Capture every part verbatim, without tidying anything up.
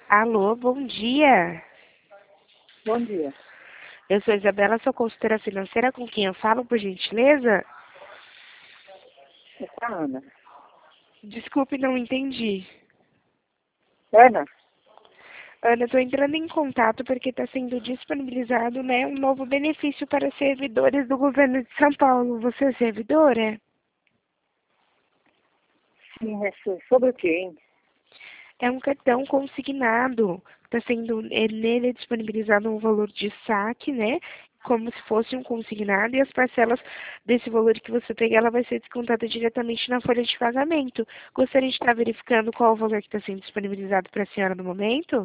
Alô, bom dia. Bom dia. Eu sou Isabela, sou consultora financeira, com quem eu falo, por gentileza? Essa é a Ana. Desculpe, não entendi. Ana? Ana, estou entrando em contato porque está sendo disponibilizado, né, um novo benefício para servidores do governo de São Paulo. Você é servidora? Sim, é so- sobre o quê, hein? É um cartão consignado. Está sendo é, nele é disponibilizado um valor de saque, né? Como se fosse um consignado, e as parcelas desse valor que você pegar, ela vai ser descontada diretamente na folha de pagamento. Gostaria de estar verificando qual o valor que está sendo disponibilizado para a senhora no momento?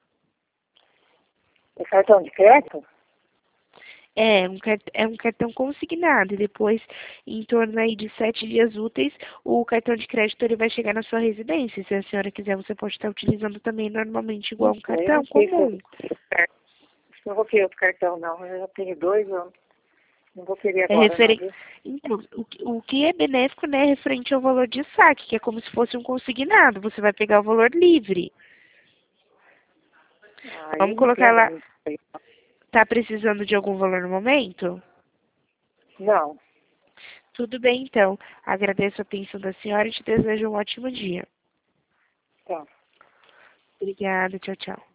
É cartão de crédito? É um, car- é um cartão consignado, e depois, em torno aí de sete dias úteis, o cartão de crédito ele vai chegar na sua residência. Se a senhora quiser, você pode estar utilizando também normalmente igual um Isso, aí eu cartão não sei se eu, comum. se eu vou querer outro cartão, não. Eu já tenho dois, eu não vou querer É agora, não, referen... viu? Então, o, que- o que é benéfico, né, é referente ao valor de saque, que é como se fosse um consignado. Você vai pegar o valor livre. Aí Vamos não colocar quero lá. muito. Aí. Tá precisando de algum valor no momento? Não, Tudo bem, então. Agradeço a atenção da senhora e te desejo um ótimo dia. tá. Obrigada, tchau, tchau.